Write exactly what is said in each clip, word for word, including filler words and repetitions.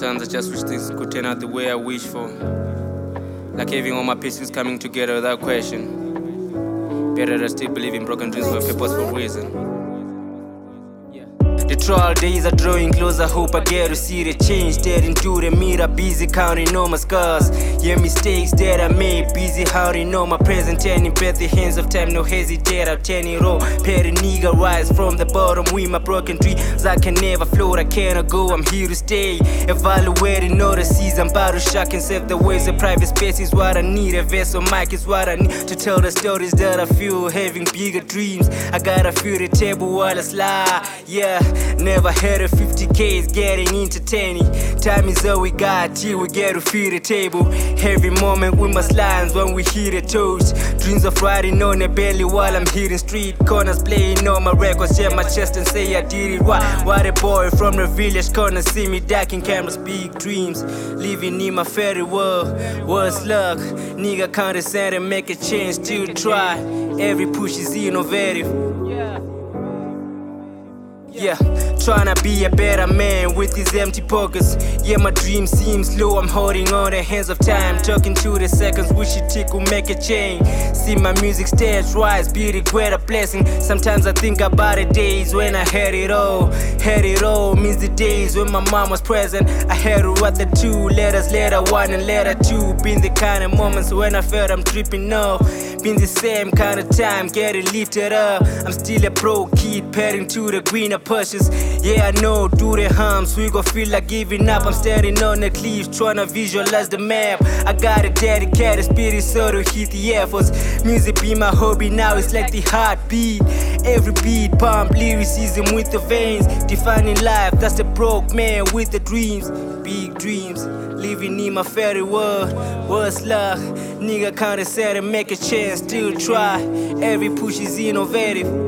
Sometimes I just wish things could turn out the way I wish for. Like having all my pieces coming together without question. Better to still believe in broken dreams for a purposeful reason. The trial days are drawing closer, hope I get to see the change. Staring through the mirror, busy counting all my scars. Yeah, mistakes that I made, busy holding on my present. Turning back the hands of time, no hesitate, I'll turn it all. Petty nigga rise from the bottom with my broken dreams. I can never float, I cannot go, I'm here to stay. Evaluating all the season, about to shock and save the ways. A private space is what I need, a vessel mic is what I need to tell the stories that I feel, having bigger dreams. I gotta feel the table while I slide, yeah. Never had a fifty K's getting entertaining. Time is all we got till we get to feed the table. Every moment with my lines when we hit the toes. Dreams of riding on a belly while I'm hitting street corners, playing on my records, share my chest and say I did it. Why? Why the boy from the village corner see me ducking cameras, big dreams, living in my fairy world. What's luck? Nigga condescend and make a change, still try. Every push is innovative. Yeah, tryna be a better man with these empty pockets. Yeah, my dream seems low, I'm holding on the hands of time. Talking to the seconds, wish it tick will make a change. See my music stage rise, be the greater blessing. Sometimes I think about the days when I had it all. Had it all means the days when my mom was present. I had to write the two letters, letter one and letter two. Been the kind of moments when I felt I'm tripping off. Been the same kind of time, getting lifted up. I'm still a pro kid, padding to the greener pushes. Yeah, I know, do the hums, we gon' feel like giving up. I'm standing on the cliff, tryna visualize the map. I got a dedicated spirit, so to hit the efforts. Music be my hobby now, it's like the heartbeat. Every beat, pump lyricism with the veins. Defining life, that's the broke man with the dreams. Big dreams, living in my fairy world. What's luck? Nigga condescend and make a chance, still try. Every push is innovative.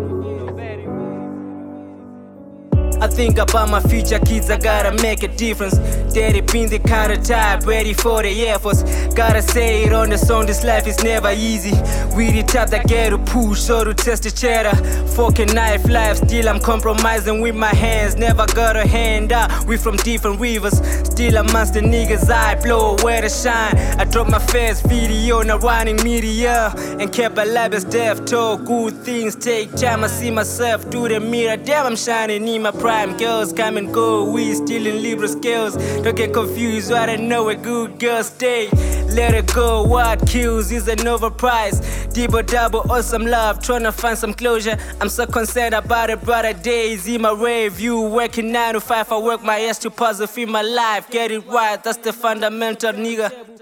I think about my future kids, I gotta make a difference. Daddy been the kind of type, ready for the efforts. Gotta say it on the song, this life is never easy. We the type that get to push, so to test the cheddar. Fucking knife life, still I'm compromising with my hands. Never got a hand out, we from different rivers. Still amongst the niggas, I blow where to shine. I dropped my first video, now running media. And kept alive as death talk, good things take time. I see myself through the mirror, damn I'm shining in my prime. Girls come and go, we still in Libra scales. Don't get confused, I don't know where good girls stay. Let it go, what kills is an overpriced. Double double, awesome love, tryna find some closure. I'm so concerned about the brighter days in my review. Working nine to five, I work my ass to positive in my life. Get it right, that's the fundamental, nigga.